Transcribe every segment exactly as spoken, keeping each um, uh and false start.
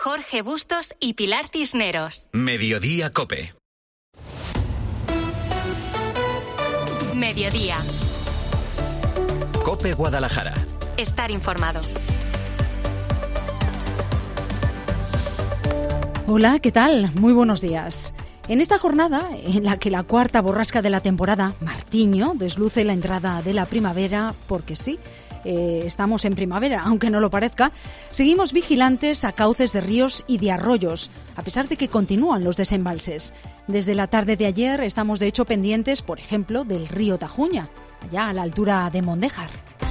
Jorge Bustos y Pilar Cisneros. Mediodía COPE. Mediodía. COPE Guadalajara. Estar informado. Hola, ¿qué tal? Muy buenos días. En esta jornada, en la que la cuarta borrasca de la temporada, Martiño, desluce la entrada de la primavera, porque sí, eh, estamos en primavera, aunque no lo parezca, seguimos vigilantes a cauces de ríos y de arroyos, a pesar de que continúan los desembalses. Desde la tarde de ayer estamos de hecho pendientes, por ejemplo, del río Tajuña, allá a la altura de Mondéjar.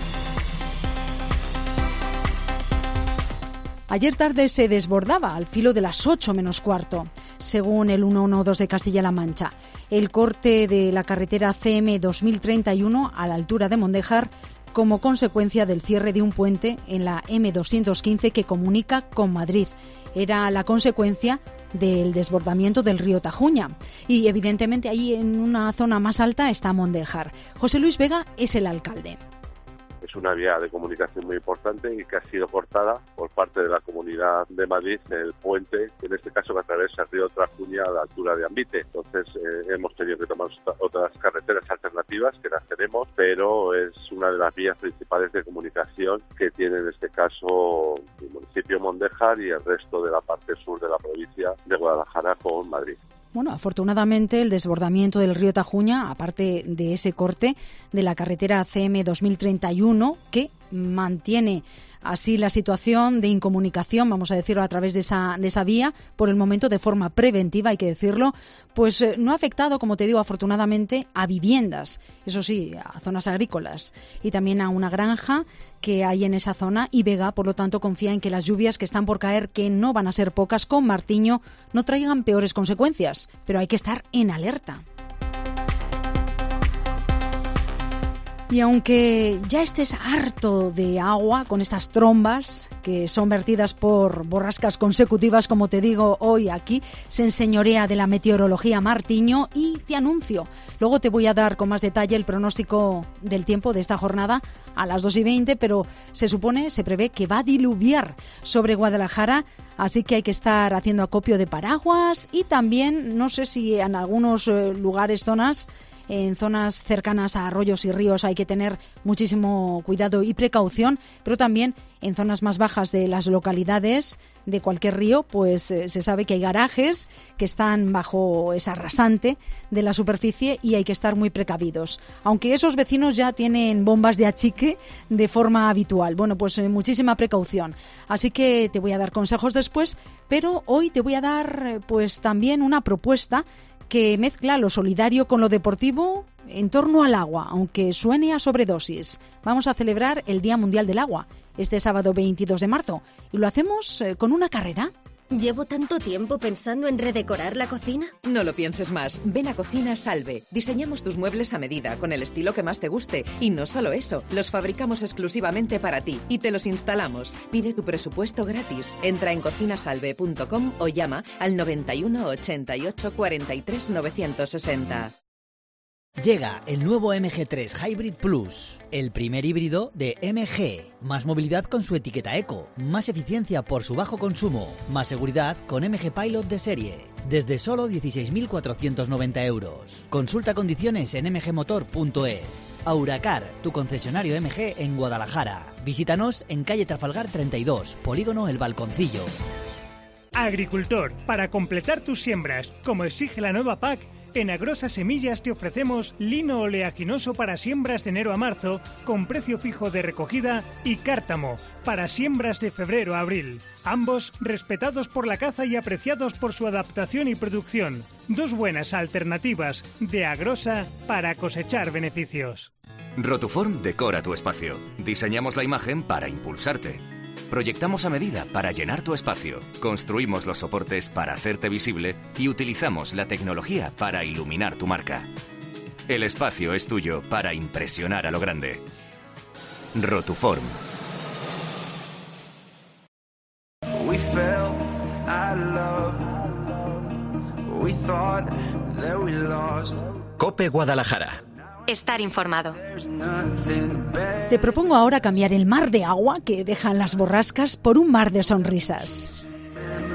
Ayer tarde se desbordaba al filo de las ocho menos cuarto, según el ciento doce de Castilla-La Mancha. El corte de la carretera C M dos mil treinta y uno a la altura de Mondéjar como consecuencia del cierre de un puente en la M doscientos quince que comunica con Madrid. Era la consecuencia del desbordamiento del río Tajuña. Y evidentemente ahí en una zona más alta está Mondéjar. José Luis Vega es el alcalde. Es una vía de comunicación muy importante y que ha sido cortada por parte de la Comunidad de Madrid, el puente, en este caso que atraviesa el río Tajuña a la altura de Ambite. Entonces eh, hemos tenido que tomar otras carreteras alternativas, que las tenemos, pero es una de las vías principales de comunicación que tiene en este caso el municipio de Mondéjar y el resto de la parte sur de la provincia de Guadalajara con Madrid. Bueno, afortunadamente el desbordamiento del río Tajuña, aparte de ese corte de la carretera C M dos mil treinta y uno, que mantiene así la situación de incomunicación, vamos a decirlo, a través de esa, de esa vía, por el momento de forma preventiva, hay que decirlo, pues eh, no ha afectado, como te digo, afortunadamente, a viviendas, eso sí, a zonas agrícolas y también a una granja que hay en esa zona, y Vega, por lo tanto, confía en que las lluvias que están por caer, que no van a ser pocas con Martiño, no traigan peores consecuencias, pero hay que estar en alerta. Y aunque ya estés harto de agua con estas trombas que son vertidas por borrascas consecutivas, como te digo hoy aquí, se enseñorea de la meteorología Martiño y te anuncio. Luego te voy a dar con más detalle el pronóstico del tiempo de esta jornada a las dos y veinte, pero se supone, se prevé que va a diluviar sobre Guadalajara, así que hay que estar haciendo acopio de paraguas y también, no sé si en algunos eh, lugares, zonas, en zonas cercanas a arroyos y ríos hay que tener muchísimo cuidado y precaución, pero también en zonas más bajas de las localidades de cualquier río, pues eh, se sabe que hay garajes que están bajo esa rasante de la superficie y hay que estar muy precavidos. Aunque esos vecinos ya tienen bombas de achique de forma habitual. Bueno, pues eh, muchísima precaución. Así que te voy a dar consejos después, pero hoy te voy a dar eh, pues también una propuesta que mezcla lo solidario con lo deportivo en torno al agua, aunque suene a sobredosis. Vamos a celebrar el Día Mundial del Agua este sábado veintidós de marzo y lo hacemos eh, con una carrera. ¿Llevo tanto tiempo pensando en redecorar la cocina? No lo pienses más. Ven a Cocina Salve. Diseñamos tus muebles a medida, con el estilo que más te guste. Y no solo eso, los fabricamos exclusivamente para ti y te los instalamos. Pide tu presupuesto gratis. Entra en cocina salve punto com o llama al noventa y uno ochenta y ocho cuarenta y tres novecientos sesenta. Llega el nuevo M G tres Hybrid Plus, el primer híbrido de M G. Más movilidad con su etiqueta eco, más eficiencia por su bajo consumo, más seguridad con M G Pilot de serie. Desde solo dieciséis mil cuatrocientos noventa euros. Consulta condiciones en m g motor punto es. Auracar, tu concesionario M G en Guadalajara. Visítanos en calle Trafalgar treinta y dos, Polígono El Balconcillo. Agricultor, para completar tus siembras, como exige la nueva P A C, en Agrosa Semillas te ofrecemos lino oleaginoso para siembras de enero a marzo, con precio fijo de recogida, y cártamo, para siembras de febrero a abril. Ambos respetados por la caza y apreciados por su adaptación y producción. Dos buenas alternativas de Agrosa para cosechar beneficios. Rotuform decora tu espacio. Diseñamos la imagen para impulsarte. Proyectamos a medida para llenar tu espacio, construimos los soportes para hacerte visible y utilizamos la tecnología para iluminar tu marca. El espacio es tuyo para impresionar a lo grande. Rotuform. COPE Guadalajara. Estar informado. Te propongo ahora cambiar el mar de agua que dejan las borrascas por un mar de sonrisas.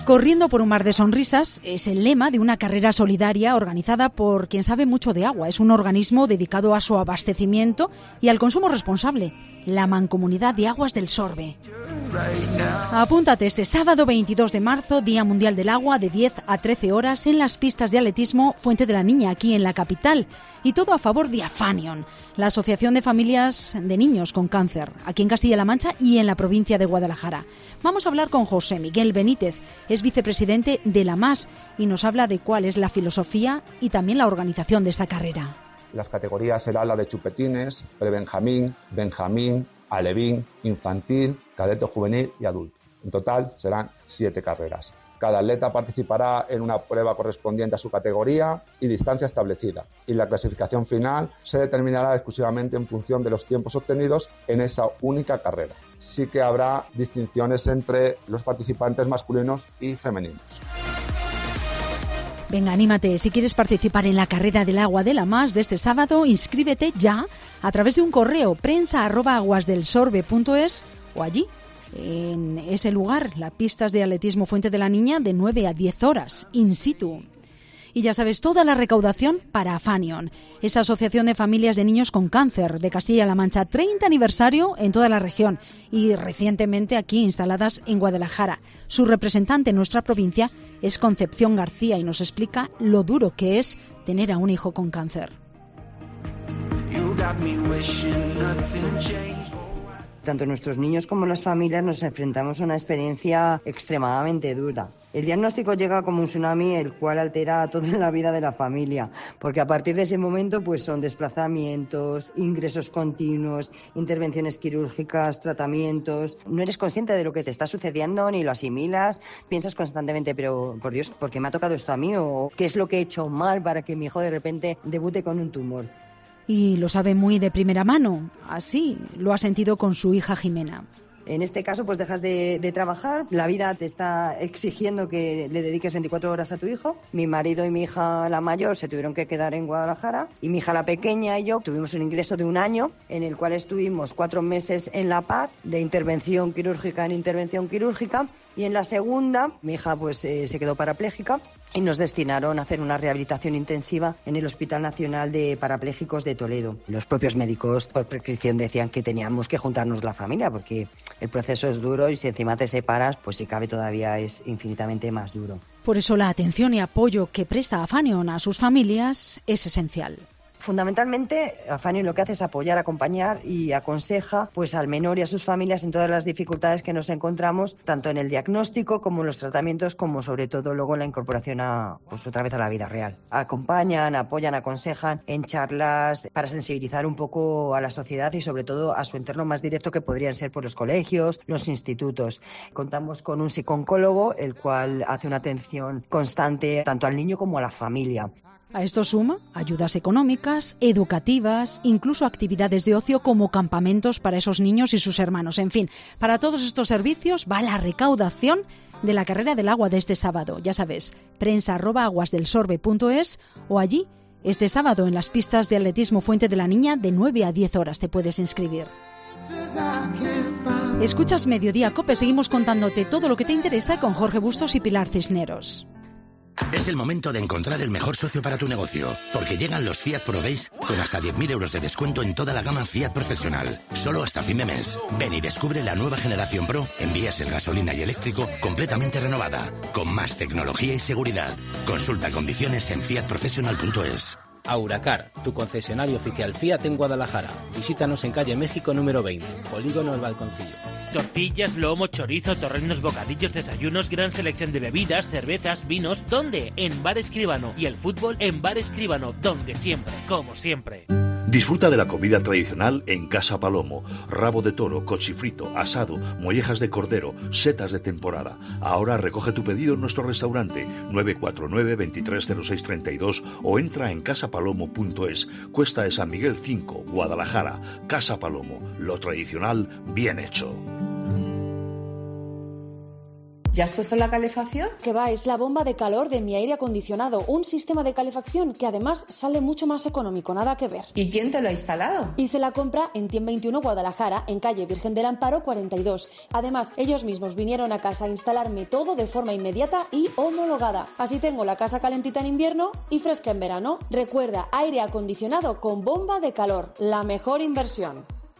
Corriendo por un mar de sonrisas es el lema de una carrera solidaria organizada por quien sabe mucho de agua. Es un organismo dedicado a su abastecimiento y al consumo responsable, la Mancomunidad de Aguas del Sorbe. Apúntate este sábado veintidós de marzo, Día Mundial del Agua, de diez a trece horas en las pistas de atletismo Fuente de la Niña, aquí en la capital. Y todo a favor de Afanion, la Asociación de Familias de Niños con Cáncer, aquí en Castilla-La Mancha y en la provincia de Guadalajara. Vamos a hablar con José Miguel Benítez, es vicepresidente de la M A S y nos habla de cuál es la filosofía y también la organización de esta carrera. Las categorías serán la de chupetines, prebenjamín, benjamín, alevín, infantil, cadete juvenil y adulto. En total serán siete carreras. Cada atleta participará en una prueba correspondiente a su categoría y distancia establecida, y la clasificación final se determinará exclusivamente en función de los tiempos obtenidos en esa única carrera. Sí que habrá distinciones entre los participantes masculinos y femeninos. Venga, anímate. Si quieres participar en la carrera del agua de la M A S de este sábado, inscríbete ya a través de un correo prensa arroba aguasdelsorbe punto es o allí, en ese lugar, las pistas de atletismo Fuente de la Niña, de nueve a diez horas, in situ. Y ya sabes, toda la recaudación para Afanion, esa asociación de familias de niños con cáncer de Castilla-La Mancha, treinta aniversario en toda la región y recientemente aquí instaladas en Guadalajara. Su representante en nuestra provincia es Concepción García y nos explica lo duro que es tener a un hijo con cáncer. Tanto nuestros niños como las familias nos enfrentamos a una experiencia extremadamente dura. El diagnóstico llega como un tsunami, el cual altera toda la vida de la familia, porque a partir de ese momento pues son desplazamientos, ingresos continuos, intervenciones quirúrgicas, tratamientos. No eres consciente de lo que te está sucediendo ni lo asimilas, piensas constantemente, pero por Dios, ¿por qué me ha tocado esto a mí? ¿O qué es lo que he hecho mal para que mi hijo de repente debute con un tumor? Y lo sabe muy de primera mano, así lo ha sentido con su hija Jimena. En este caso, pues dejas de, de trabajar, la vida te está exigiendo que le dediques veinticuatro horas a tu hijo. Mi marido y mi hija, la mayor, se tuvieron que quedar en Guadalajara y mi hija, la pequeña, y yo tuvimos un ingreso de un año en el cual estuvimos cuatro meses en la P A C, de intervención quirúrgica en intervención quirúrgica, y en la segunda, mi hija pues eh, se quedó parapléjica y nos destinaron a hacer una rehabilitación intensiva en el Hospital Nacional de Parapléjicos de Toledo. Los propios médicos por prescripción decían que teníamos que juntarnos la familia porque el proceso es duro y si encima te separas, pues si cabe todavía es infinitamente más duro. Por eso la atención y apoyo que presta Afanion a sus familias es esencial. Fundamentalmente, Afanion lo que hace es apoyar, acompañar y aconseja pues al menor y a sus familias en todas las dificultades que nos encontramos, tanto en el diagnóstico como en los tratamientos, como sobre todo luego en la incorporación a, pues otra vez a la vida real. Acompañan, apoyan, aconsejan en charlas para sensibilizar un poco a la sociedad y sobre todo a su entorno más directo, que podrían ser por los colegios, los institutos. Contamos con un psicooncólogo, el cual hace una atención constante tanto al niño como a la familia. A esto suma ayudas económicas, educativas, incluso actividades de ocio como campamentos para esos niños y sus hermanos. En fin, para todos estos servicios va la recaudación de la carrera del agua de este sábado. Ya sabes, prensa arroba aguasdelsorbe punto es o allí, este sábado en las pistas de atletismo Fuente de la Niña, de nueve a diez horas te puedes inscribir. Escuchas Mediodía Cope, seguimos contándote todo lo que te interesa con Jorge Bustos y Pilar Cisneros. Es el momento de encontrar el mejor socio para tu negocio, porque llegan los Fiat Pro Days con hasta diez mil euros de descuento en toda la gama Fiat Profesional. Solo hasta fin de mes. Ven y descubre la nueva generación Pro en diésel, gasolina y eléctrico completamente renovada, con más tecnología y seguridad. Consulta condiciones en fiat profesional punto es. Auracar, tu concesionario oficial Fiat en Guadalajara. Visítanos en calle México número veinte, Polígono El Balconcillo. Tortillas, lomo, chorizo, torrenos, bocadillos, desayunos, gran selección de bebidas, cervezas, vinos. ¿Dónde? En Bar Escribano. Y el fútbol en Bar Escribano, donde siempre, como siempre. Disfruta de la comida tradicional en Casa Palomo. Rabo de toro, cochifrito, asado, mollejas de cordero, setas de temporada. Ahora recoge tu pedido en nuestro restaurante nueve cuatro nueve, veintitrés cero seis treinta y dos o entra en casa palomo punto es. Cuesta de San Miguel cinco, Guadalajara. Casa Palomo, lo tradicional bien hecho. ¿Ya has puesto la calefacción? Que va, es la bomba de calor de mi aire acondicionado, un sistema de calefacción que además sale mucho más económico, nada que ver. ¿Y quién te lo ha instalado? Hice la compra en Tien veintiuno Guadalajara, en calle Virgen del Amparo cuarenta y dos. Además, ellos mismos vinieron a casa a instalarme todo de forma inmediata y homologada. Así tengo la casa calentita en invierno y fresca en verano. Recuerda, aire acondicionado con bomba de calor, la mejor inversión.